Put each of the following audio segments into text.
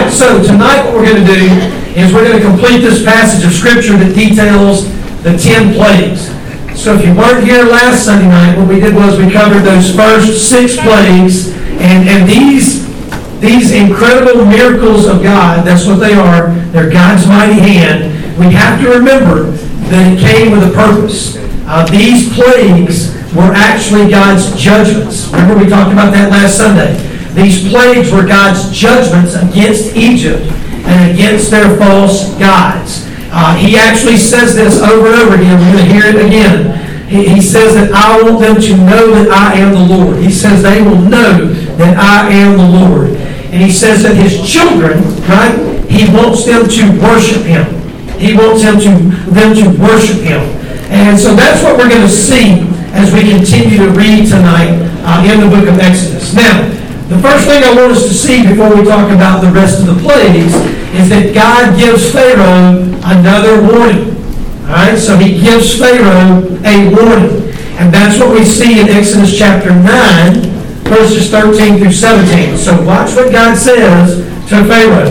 right, so tonight what we're going to do is we're going to complete this passage of Scripture that details the 10 plagues. So if you weren't here last Sunday night, what we did was we covered those first 6 plagues, and these incredible miracles of God, that's what they are. They're God's mighty hand. We have to remember that it came with a purpose. These plagues were actually God's judgments. Remember we talked about that last Sunday. These plagues were God's judgments against Egypt and against their false gods. He actually says this over and over again. We're going to hear it again. He says that I want them to know that I am the Lord. He says they will know that I am the Lord. And he says that his children, right, he wants them to worship him. He wants them to worship him. And so that's what we're going to see as we continue to read tonight in the book of Exodus. Now, the first thing I want us to see before we talk about the rest of the plagues is that God gives Pharaoh another warning. All right, so he gives Pharaoh a warning. And that's what we see in Exodus chapter 9, verses 13 through 17. So watch what God says to Pharaoh.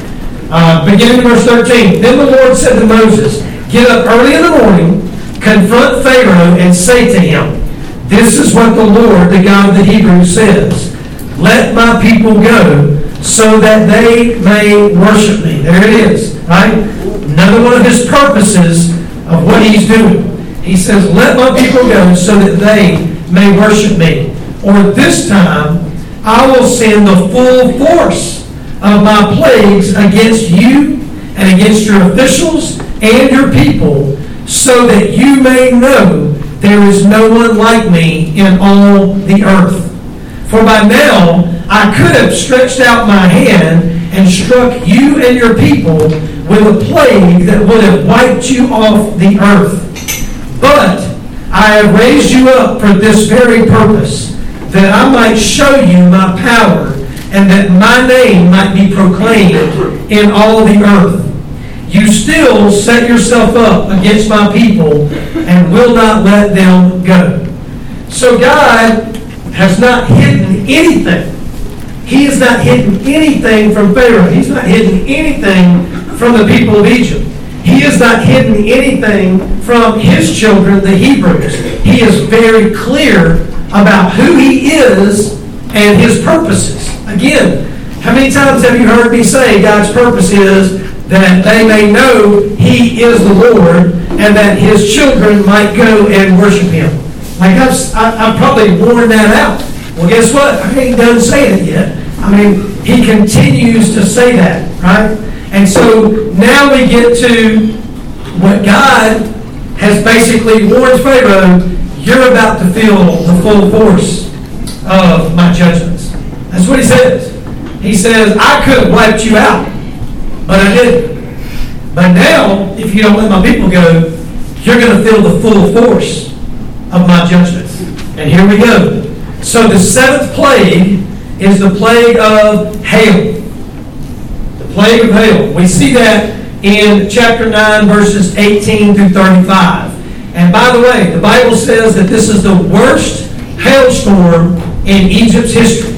Beginning in verse 13. Then the Lord said to Moses, get up early in the morning, confront Pharaoh, and say to him, this is what the Lord, the God of the Hebrews, says. Let my people go so that they may worship me. There it is, right? Another one of his purposes of what he's doing. He says, let my people go so that they may worship me. Or this time, I will send the full force of my plagues against you and against your officials and your people, so that you may know there is no one like me in all the earth. For by now, I could have stretched out my hand and struck you and your people with a plague that would have wiped you off the earth. But I have raised you up for this very purpose, that I might show you my power, and that my name might be proclaimed in all the earth. You still set yourself up against my people and will not let them go. So God has not hidden anything. He has not hidden anything from Pharaoh. He's not hidden anything from the people of Egypt. He has not hidden anything from his children, the Hebrews. He is very clear about who he is and his purposes. Again, how many times have you heard me say God's purpose is that they may know he is the Lord and that his children might go and worship him? Like I've probably worn that out. Well, guess what? I ain't done saying it yet. I mean, he continues to say that, right? And so now we get to what God has basically warned Pharaoh, you're about to feel the full force of my judgments. That's what he says. He says, I could have wiped you out, but I didn't. But now, if you don't let my people go, you're going to feel the full force of my judgments. And here we go. So the 7th plague is the plague of hail. The plague of hail. We see that in chapter 9, verses 18 through 35. And by the way, the Bible says that this is the worst hailstorm in Egypt's history.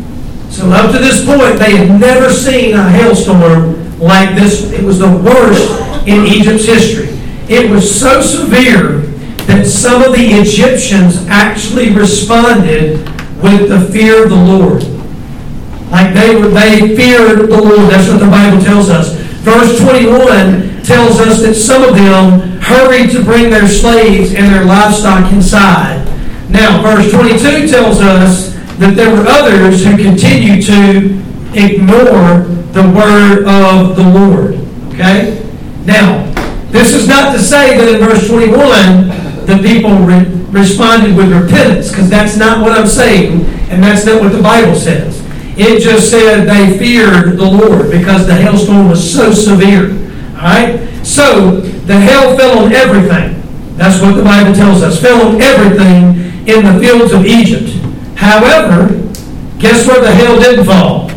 So up to this point, they had never seen a hailstorm like this. It was the worst in Egypt's history. It was so severe that some of the Egyptians actually responded with the fear of the Lord. Like they feared the Lord. That's what the Bible tells us. Verse 21 tells us that some of them hurried to bring their slaves and their livestock inside. Now, verse 22 tells us that there were others who continued to ignore the word of the Lord. Okay? Now, this is not to say that in verse 21 the people responded with repentance, because that's not what I'm saying, and that's not what the Bible says. It just said they feared the Lord because the hailstorm was so severe. All right? So, the hail fell on everything. That's what the Bible tells us. Fell on everything in the fields of Egypt. However, guess where the hail didn't fall?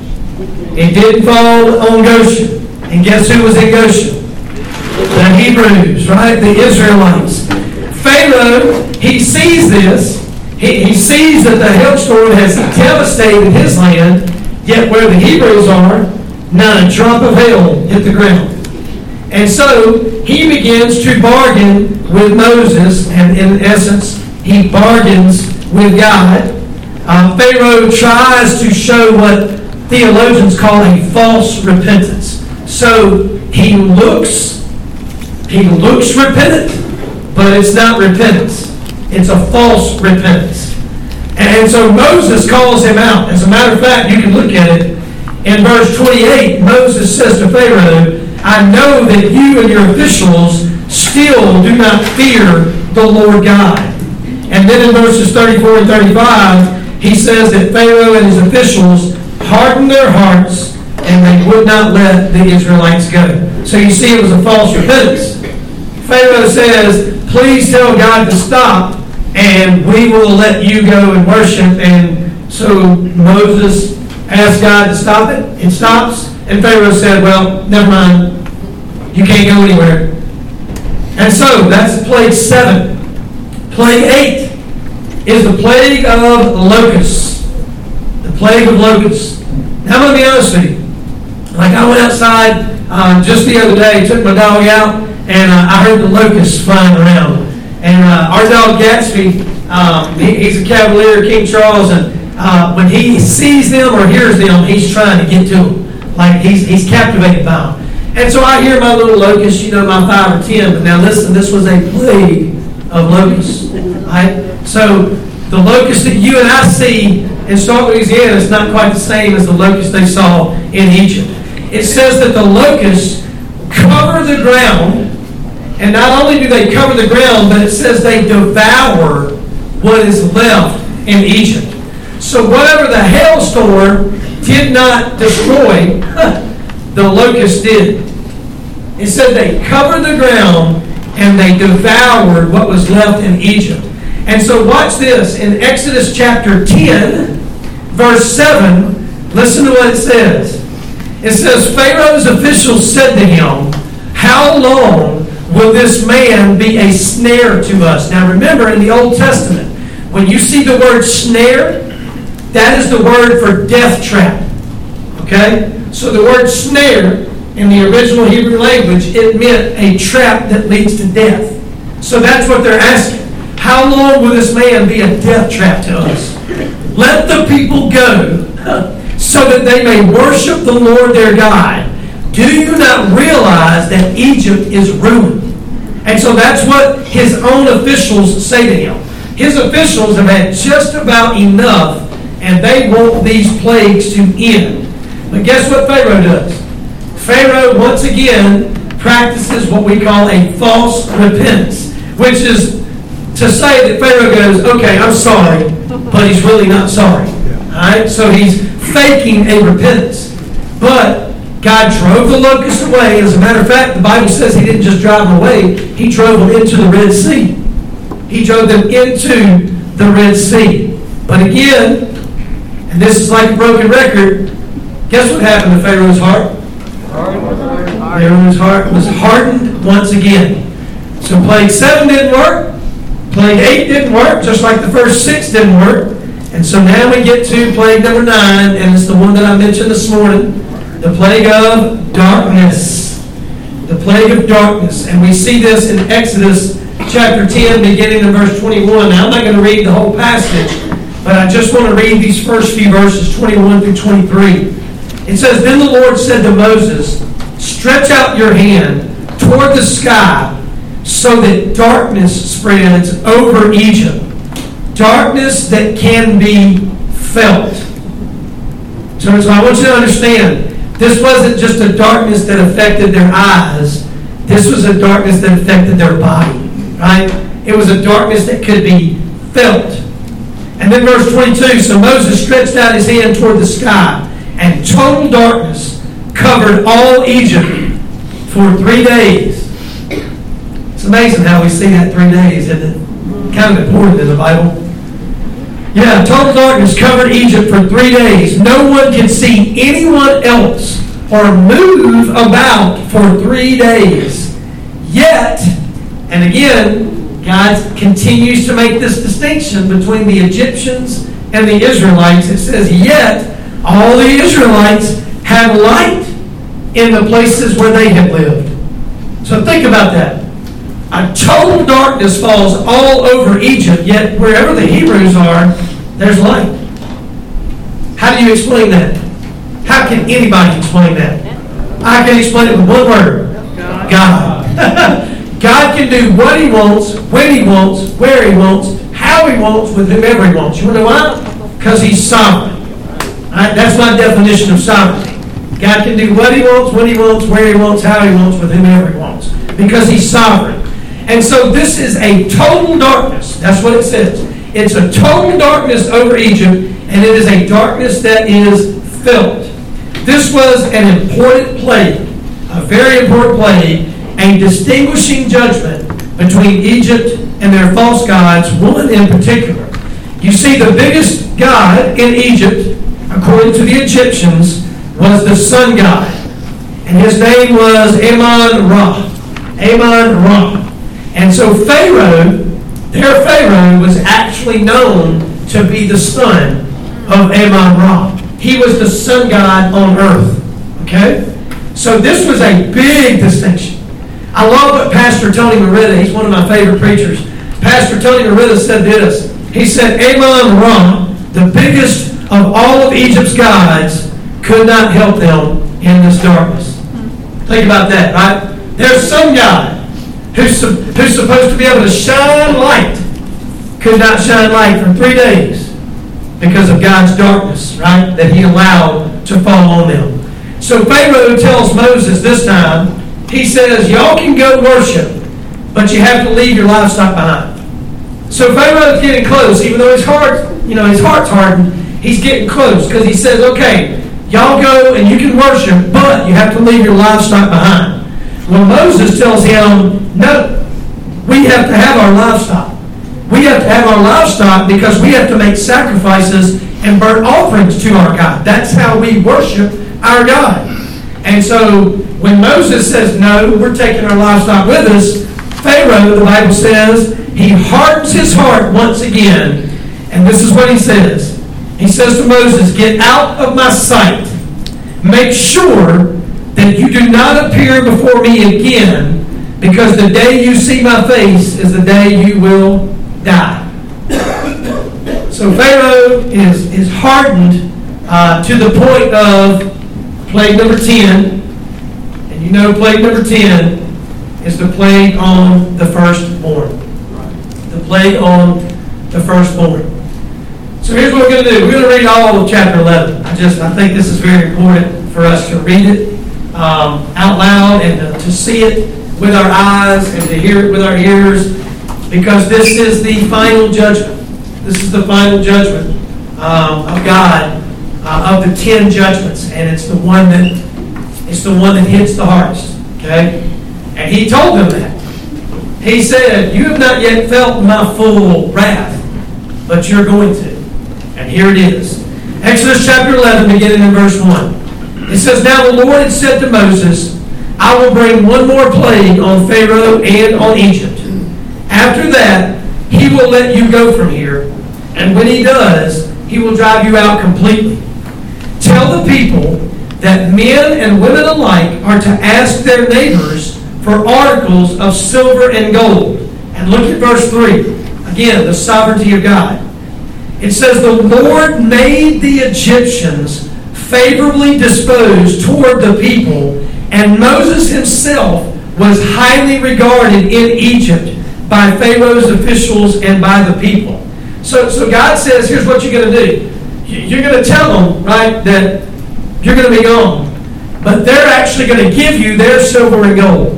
It didn't fall on Goshen. And guess who was in Goshen? The Hebrews, right? The Israelites. Pharaoh, he sees this. He sees that the hailstorm has devastated his land, yet where the Hebrews are, not a drop of hail hit the ground. And so he begins to bargain with Moses, and in essence, he bargains with God. Pharaoh tries to show what theologians call a false repentance. So he looks repentant, but it's not repentance. It's a false repentance. And so Moses calls him out. As a matter of fact, you can look at it. In verse 28, Moses says to Pharaoh, I know that you and your officials still do not fear the Lord God. And then in verses 34 and 35, he says that Pharaoh and his officials hardened their hearts and they would not let the Israelites go. So you see it was a false repentance. Pharaoh says, please tell God to stop and we will let you go and worship. And so Moses asked God to stop it. It stops. And Pharaoh said, well, never mind. You can't go anywhere. And so that's plague 7. Plague 8 is the plague of locusts. The plague of locusts. Now I'm going to be honest with you. Like I went outside just the other day, took my dog out, and I heard the locusts flying around. And our dog Gatsby, he's a Cavalier, King Charles, and when he sees them or hears them, he's trying to get to them. Like he's captivated by them. And so I hear my little locusts, my 5 or 10. But now listen, this was a plague of locusts. Right? So the locusts that you and I see in Stark, Louisiana is not quite the same as the locusts they saw in Egypt. It says that the locusts cover the ground, and not only do they cover the ground, but it says they devour what is left in Egypt. So whatever the hailstorm did not destroy, the locusts did. It said they covered the ground and they devoured what was left in Egypt. And so watch this. In Exodus chapter 10, verse 7, listen to what it says. It says, Pharaoh's officials said to him, how long will this man be a snare to us? Now remember, in the Old Testament, when you see the word snare, that is the word for death trap. Okay? So the word snare, in the original Hebrew language, it meant a trap that leads to death. So that's what they're asking. How long will this man be a death trap to us? Let the people go so that they may worship the Lord their God. Do you not realize that Egypt is ruined? And so that's what his own officials say to him. His officials have had just about enough, and they want these plagues to end. But guess what Pharaoh does? Pharaoh, once again, practices what we call a false repentance, which is to say that Pharaoh goes, okay, I'm sorry, but he's really not sorry. All right? So he's faking a repentance. But God drove the locusts away. As a matter of fact, the Bible says he didn't just drive them away, he drove them into the Red Sea. He drove them into the Red Sea. But again, and this is like a broken record, guess what happened to Pharaoh's heart? Pharaoh's heart was hardened once again. So plague 7 didn't work. Plague 8 didn't work, just like the first 6 didn't work. And so now we get to plague number 9, and it's the one that I mentioned this morning, the plague of darkness. The plague of darkness. And we see this in Exodus chapter 10, beginning in verse 21. Now I'm not going to read the whole passage, but I just want to read these first few verses, 21 through 23. It says, Then the Lord said to Moses, stretch out your hand toward the sky so that darkness spreads over Egypt. Darkness that can be felt. So I want you to understand, this wasn't just a darkness that affected their eyes. This was a darkness that affected their body. Right? It was a darkness that could be felt. And then verse 22, so Moses stretched out his hand toward the sky, and total darkness covered all Egypt for 3 days. It's amazing how we see that 3 days, isn't it? Kind of important in the Bible. Yeah, total darkness covered Egypt for 3 days. No one could see anyone else or move about for 3 days. Yet, and again, God continues to make this distinction between the Egyptians and the Israelites. It says, yet all the Israelites had light in the places where they had lived. So think about that. A total darkness falls all over Egypt, yet wherever the Hebrews are, there's light. How do you explain that? How can anybody explain that? I can explain it with one word. God. God can do what He wants, when He wants, where He wants, how He wants, with whomever He wants. You want to know why? Because He's sovereign. Right? That's my definition of sovereignty. God can do what He wants, when He wants, where He wants, how He wants, with whomever He wants. Because He's sovereign. And so this is a total darkness. That's what it says. It's a total darkness over Egypt, and it is a darkness that is felt. This was an important plague, a very important plague, a distinguishing judgment between Egypt and their false gods, one in particular. You see, the biggest god in Egypt, according to the Egyptians, was the sun god. And his name was Amon-Ra. Amon-Ra. And so Pharaoh, their Pharaoh, was actually known to be the son of Amon-Ra. He was the sun god on earth. Okay? So this was a big distinction. I love what Pastor Tony Merida, he's one of my favorite preachers. Pastor Tony Merida said this. He said, Amon-Ra, the biggest of all of Egypt's gods, could not help them in this darkness. Think about that, right? There's some God who's supposed to be able to shine light, could not shine light for 3 days because of God's darkness, right, that He allowed to fall on them. So Pharaoh tells Moses this time, he says, y'all can go worship, but you have to leave your livestock behind. So Pharaoh's getting close, even though his heart's hardened, he's getting close because he says, okay, y'all go and you can worship, but you have to leave your livestock behind. Well, Moses tells him, no, we have to have our livestock. We have to have our livestock because we have to make sacrifices and burnt offerings to our God. That's how we worship our God. And so when Moses says, no, we're taking our livestock with us, Pharaoh, the Bible says, he hardens his heart once again. And this is what he says. He says to Moses, get out of my sight. Make sure that you do not appear before me again, because the day you see my face is the day you will die. So Pharaoh is hardened to the point of plague number 10. And you know plague number 10 is the plague on the firstborn. The plague on the firstborn. So here's what we're going to do. We're going to read all of chapter 11. I think this is very important for us to read it out loud and to see it with our eyes and to hear it with our ears, because this is the final judgment. This is the final judgment of God, of the 10 judgments, and it's the one that hits the hardest. Okay, and He told them that. He said, "You have not yet felt my full wrath, but you're going to." And here it is. Exodus chapter 11, beginning in verse 1. It says, now the Lord had said to Moses, I will bring one more plague on Pharaoh and on Egypt. After that, he will let you go from here. And when he does, he will drive you out completely. Tell the people that men and women alike are to ask their neighbors for articles of silver and gold. And look at verse 3. Again, the sovereignty of God. It says, the Lord made the Egyptians favorably disposed toward the people, and Moses himself was highly regarded in Egypt by Pharaoh's officials and by the people. So God says, here's what you're going to do. You're going to tell them, right, that you're going to be gone. But they're actually going to give you their silver and gold,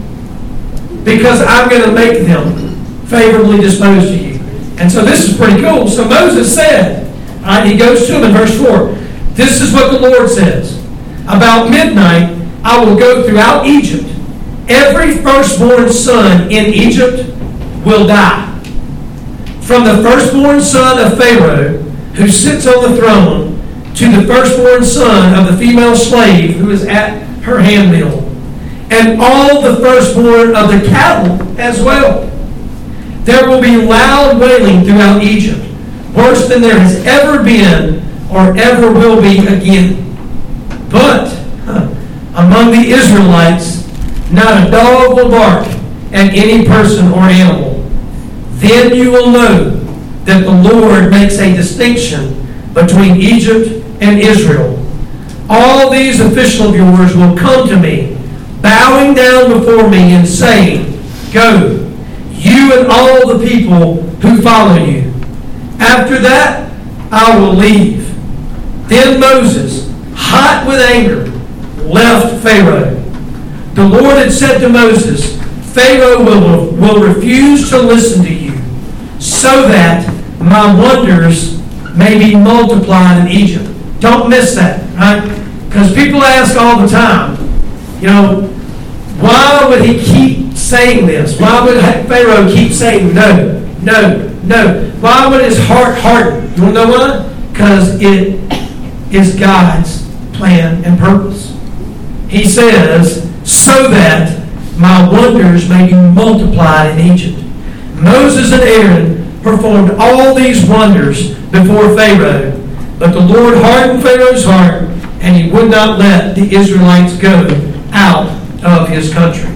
because I'm going to make them favorably disposed to you. And so this is pretty cool. So Moses said, right, he goes to him in verse 4. This is what the Lord says. About midnight, I will go throughout Egypt. Every firstborn son in Egypt will die. From the firstborn son of Pharaoh, who sits on the throne, to the firstborn son of the female slave who is at her handmill, and all the firstborn of the cattle as well. There will be loud wailing throughout Egypt, worse than there has ever been or ever will be again. But a among the Israelites, not a dog will bark at any person or animal. Then you will know that the Lord makes a distinction between Egypt and Israel. All these officials of yours will come to me, bowing down before me and saying, Go, you and all the people who follow you. After that, I will leave. Then Moses, hot with anger, left Pharaoh. The Lord had said to Moses, Pharaoh will refuse to listen to you, so that my wonders may be multiplied in Egypt. Don't miss that, right? Because people ask all the time, why would he keep saying this? Why would Pharaoh keep saying no, no, no? Why would his heart harden? You want to know why? Because it is God's plan and purpose. He says, so that my wonders may be multiplied in Egypt. Moses and Aaron performed all these wonders before Pharaoh, but the Lord hardened Pharaoh's heart, and he would not let the Israelites go out of his country.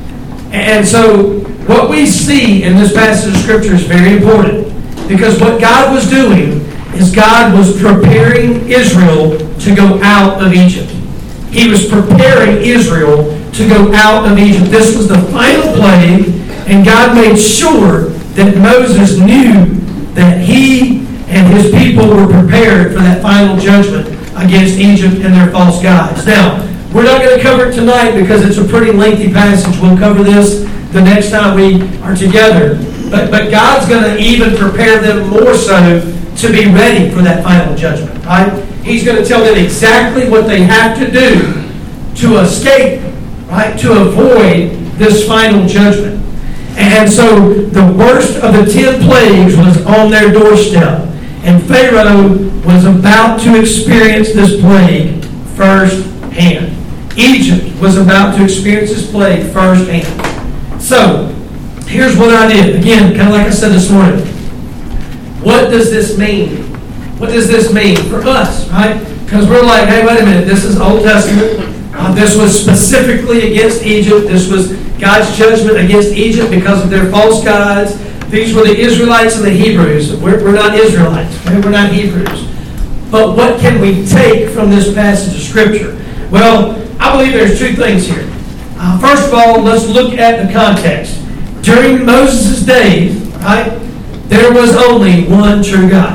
And so what we see in this passage of Scripture is very important, because what God was doing is God was preparing Israel to go out of Egypt. He was preparing Israel to go out of Egypt. This was the final plague, and God made sure that Moses knew that he and his people were prepared for that final judgment against Egypt and their false gods. Now, we're not going to cover it tonight because it's a pretty lengthy passage. We'll cover this the next time we are together. But God's going to even prepare them more so to be ready for that final judgment, right? He's going to tell them exactly what they have to do to escape, right? To avoid this final judgment. And so the worst of the 10 plagues was on their doorstep. And Pharaoh was about to experience this plague firsthand. Egypt was about to experience this plague firsthand. So, here's what I did. Again, kind of like I said this morning. What does this mean? What does this mean for us, right? Because we're like, hey, wait a minute. This is Old Testament. This was specifically against Egypt. This was God's judgment against Egypt because of their false gods. These were the Israelites and the Hebrews. We're not Israelites. Right? We're not Hebrews. But what can we take from this passage of Scripture? Well, I believe there's two things here. First of all, let's look at the context. During Moses' days, right, there was only one true God.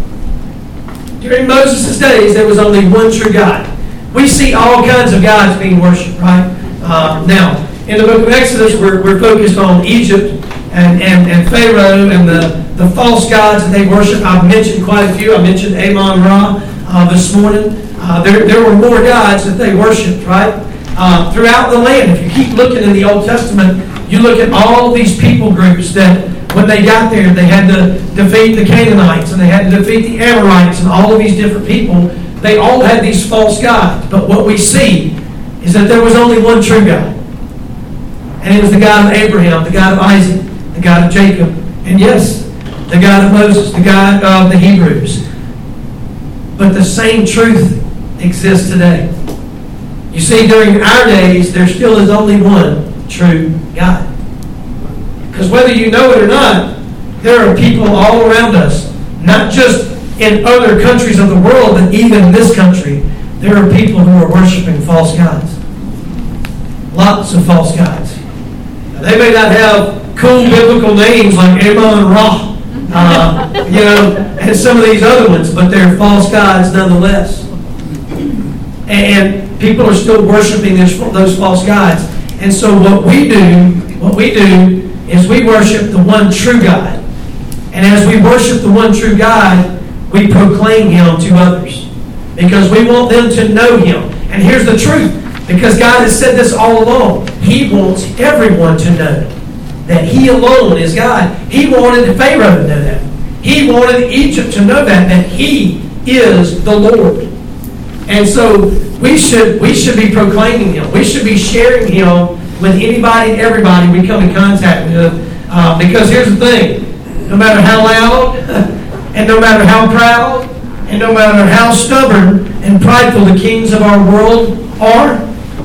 During Moses' days, there was only one true God. We see all kinds of gods being worshipped, right? Now, in the book of Exodus, we're focused on Egypt and Pharaoh and the false gods that they worship. I've mentioned quite a few. I mentioned Amon-Ra this morning. There were more gods that they worshipped, right? Throughout the land. If you keep looking in the Old Testament, you look at all these people groups that when they got there, they had to defeat the Canaanites and they had to defeat the Amorites and all of these different people. They all had these false gods. But what we see is that there was only one true God. And it was the God of Abraham, the God of Isaac, the God of Jacob, and yes, the God of Moses, the God of the Hebrews. But the same truth exists today. You see, during our days, there still is only one true God. Because whether you know it or not, there are people all around us, not just in other countries of the world, but even in this country, there are people who are worshiping false gods. Lots of false gods. Now, they may not have cool biblical names like Amon-Ra, and some of these other ones, but they're false gods nonetheless. And people are still worshiping those false gods. And so what we do is we worship the one true God. And as we worship the one true God, we proclaim Him to others. Because we want them to know Him. And here's the truth. Because God has said this all along. He wants everyone to know that He alone is God. He wanted Pharaoh to know that. He wanted Egypt to know that He is the Lord. And so we should be proclaiming Him. We should be sharing Him with anybody and everybody we come in contact with. Because here's the thing. No matter how loud, and no matter how proud, and no matter how stubborn and prideful the kings of our world are,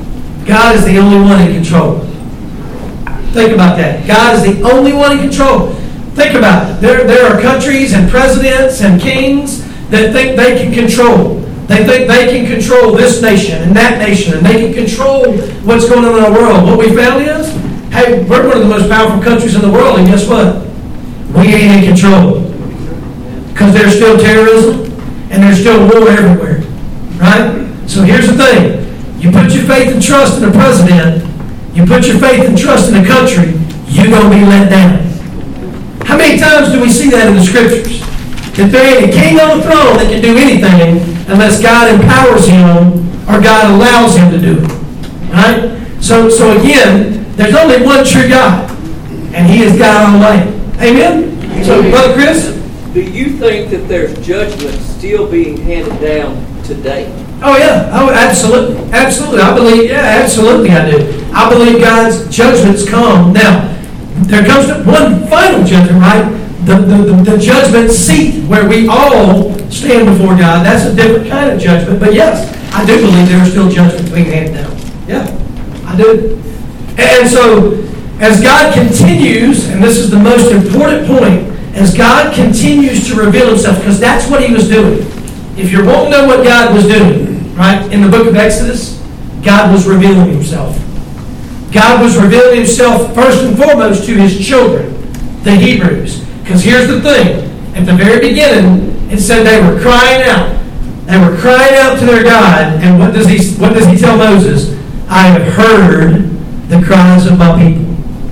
God is the only one in control. Think about that. God is the only one in control. Think about it. There are countries and presidents and kings that think they can control. They think they can control this nation and that nation, and they can control what's going on in our world. What we found is, hey, we're one of the most powerful countries in the world, and guess what? We ain't in control. Because there's still terrorism, and there's still war everywhere. Right? So here's the thing. You put your faith and trust in a president, you put your faith and trust in a country, you're going to be let down. How many times do we see that in the Scriptures? That there ain't a king on the throne that can do anything unless God empowers him or God allows him to do it. Right? So again, there's only one true God, and He is God Almighty. Amen? So, Brother Chris? Do you think that there's judgment still being handed down today? Oh, yeah. Oh, absolutely. Absolutely. I believe, absolutely I do. I believe God's judgments come. Now, there comes one final judgment, right? The judgment seat where we all stand before God. That's a different kind of judgment. But yes, I do believe there are still judgments being handed down. Yeah, I do. And so, as God continues, and this is the most important point, as God continues to reveal Himself, because that's what He was doing. If you want to know what God was doing, right, in the book of Exodus, God was revealing Himself. God was revealing Himself first and foremost to His children, the Hebrews. Because here's the thing. At the very beginning, it said they were crying out. They were crying out to their God. And what does he tell Moses? I have heard the cries of my people.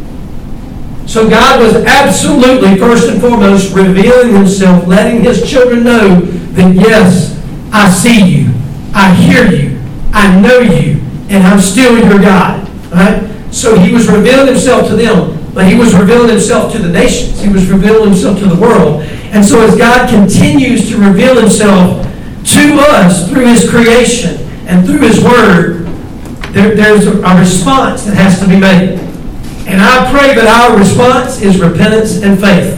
So God was absolutely, first and foremost, revealing Himself, letting His children know that, yes, I see you, I hear you, I know you, and I'm still your God. Right? So He was revealing Himself to them, but He was revealing Himself to the nations. He was revealing Himself to the world. And so as God continues to reveal Himself to us through His creation and through His Word, there's a response that has to be made. And I pray that our response is repentance and faith.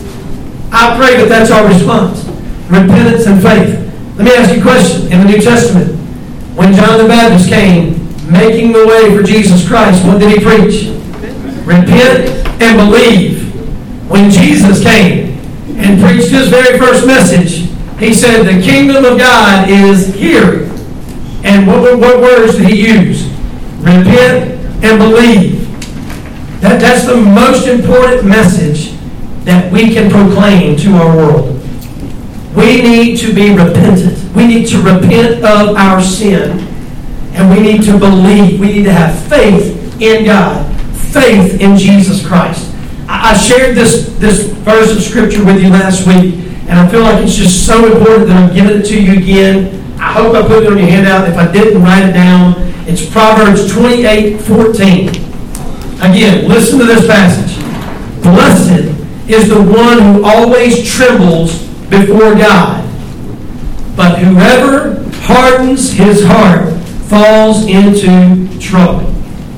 I pray that that's our response. Repentance and faith. Let me ask you a question. In the New Testament, when John the Baptist came, making the way for Jesus Christ, what did he preach? Repent and believe. When Jesus came and preached His very first message, He said, the kingdom of God is here. And what words did He use? Repent and believe. That's the most important message that we can proclaim to our world. We need to be repentant. We need to repent of our sin. And we need to believe. We need to have faith in God. Faith in Jesus Christ. I shared this verse of Scripture with you last week. And I feel like it's just so important that I'm giving it to you again. I hope I put it on your handout. If I didn't, write it down. It's Proverbs 28:14. Again, listen to this passage. Blessed is the one who always trembles before God, but whoever hardens his heart falls into trouble.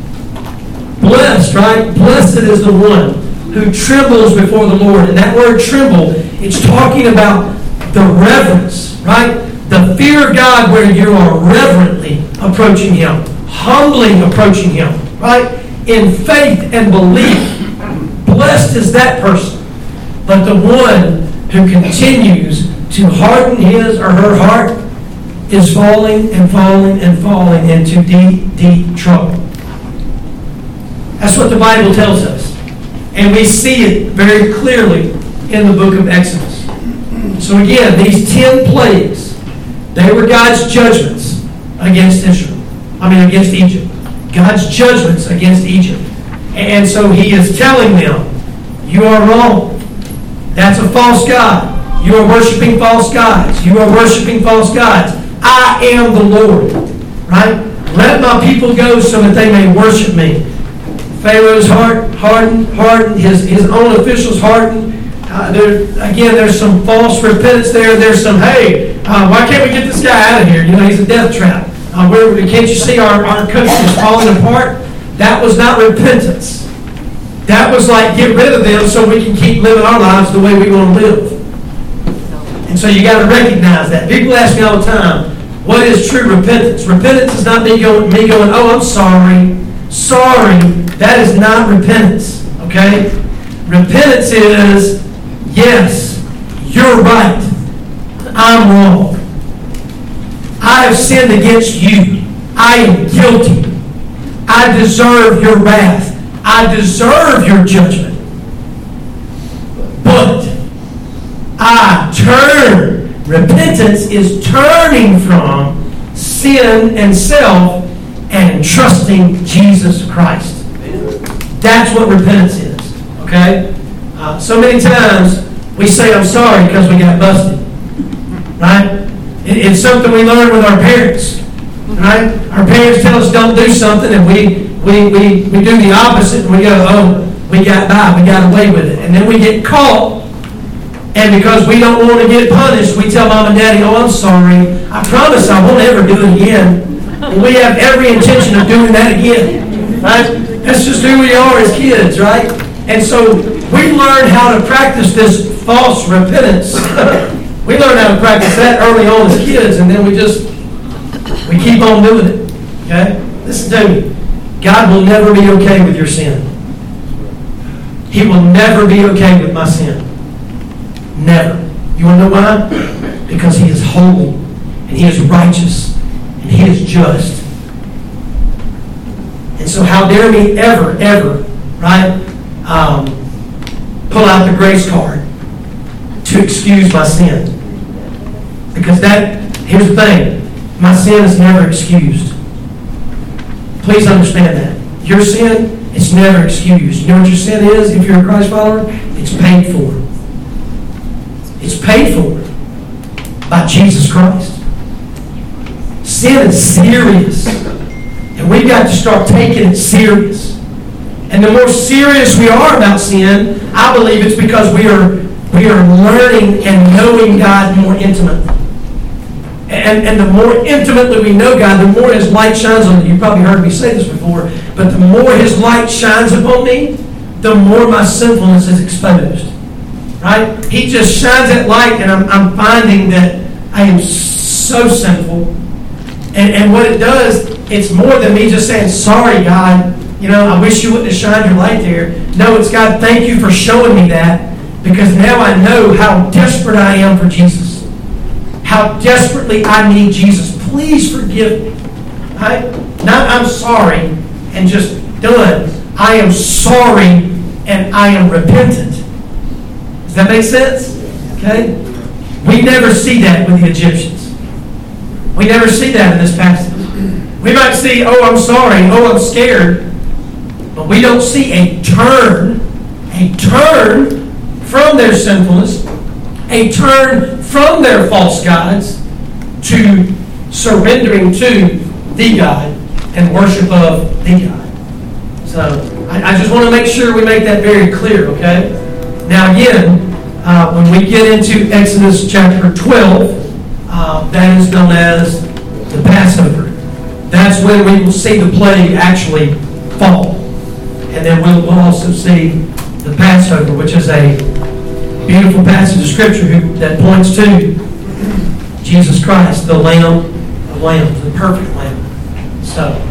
Blessed, right? Blessed is the one who trembles before the Lord. And that word tremble, it's talking about the reverence, right? The fear of God where you are reverently approaching Him, humbly approaching Him, right? In faith and belief. Blessed is that person. But the one who continues to harden his or her heart is falling and falling and falling into deep, deep trouble. That's what the Bible tells us. And we see it very clearly in the book of Exodus. So again, these 10 plagues, they were God's judgments against against Egypt. God's judgments against Egypt. And so He is telling them, you are wrong. That's a false God. You are worshiping false gods. You are worshiping false gods. I am the Lord. Right? Let my people go so that they may worship me. Pharaoh's heart hardened. His own officials hardened. There's some false repentance there. There's some, hey, why can't we get this guy out of here? He's a death trap. Can't you see our country is falling apart? That was not repentance. That was like, get rid of them so we can keep living our lives the way we want to live. And so you got to recognize that. People ask me all the time, What is true repentance? Repentance is not me going, oh, I'm sorry. Sorry, that is not repentance, okay? Repentance is, yes, you're right. I'm wrong. I have sinned against you. I am guilty. I deserve your wrath. I deserve your judgment. But I turn. Repentance is turning from sin and self and trusting Jesus Christ. That's what repentance is. Okay? So many times we say I'm sorry because we got busted. Right? It's something we learn with our parents. Right? Our parents tell us don't do something and we do the opposite and we go, oh, we got by, we got away with it. And then we get caught. And because we don't want to get punished, we tell Mom and Daddy, oh, I'm sorry. I promise I won't ever do it again. And we have every intention of doing that again. Right? That's just who we are as kids, right? And so we learn how to practice this false repentance. We learn how to practice that early on as kids, and then we keep on doing it. Okay? Listen to me. God will never be okay with your sin. He will never be okay with my sin. Never. You want to know why? Because He is holy, and He is righteous, and He is just. And so how dare me ever, right, pull out the grace card to excuse my sin. Because here's the thing, my sin is never excused. Please understand that. Your sin, it's never excused. You know what your sin is if you're a Christ follower? It's paid for. It's paid for by Jesus Christ. Sin is serious. And we've got to start taking it serious. And the more serious we are about sin, I believe it's because we are learning and knowing God more intimately. And the more intimately we know God, the more His light shines on you. You've probably heard me say this before, but the more His light shines upon me, the more my sinfulness is exposed. Right? He just shines that light, and I'm finding that I am so sinful. And what it does, it's more than me just saying, sorry, God, I wish you wouldn't have shined your light there. No, it's God, thank you for showing me that, because now I know how desperate I am for Jesus. How desperately I need Jesus. Please forgive me. Right? Not I'm sorry and just done. I am sorry and I am repentant. Does that make sense? Okay? We never see that with the Egyptians. We never see that in this passage. We might see, oh, I'm sorry, oh, I'm scared. But we don't see a turn from their sinfulness, a turn from their false gods to surrendering to the God and worship of the God. So I just want to make sure we make that very clear, okay? Now again, when we get into Exodus chapter 12, that is known as the Passover. That's when we will see the plague actually fall. And then we'll also see the Passover, which is a beautiful passage of Scripture that points to Jesus Christ, the Lamb of Lambs, the perfect Lamb. So